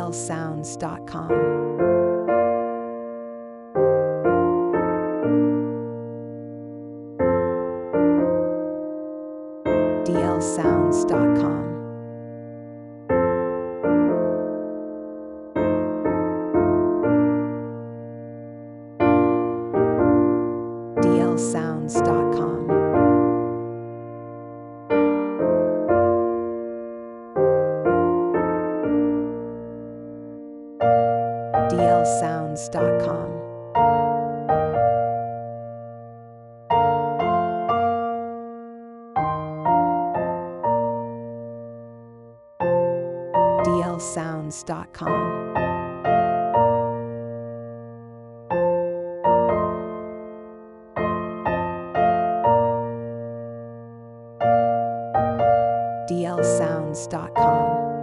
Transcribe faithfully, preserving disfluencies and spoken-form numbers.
l sounds dot com. d l sounds dot com. d l sounds dot com. d l sounds dot com. d l sounds dot com. d l sounds dot com.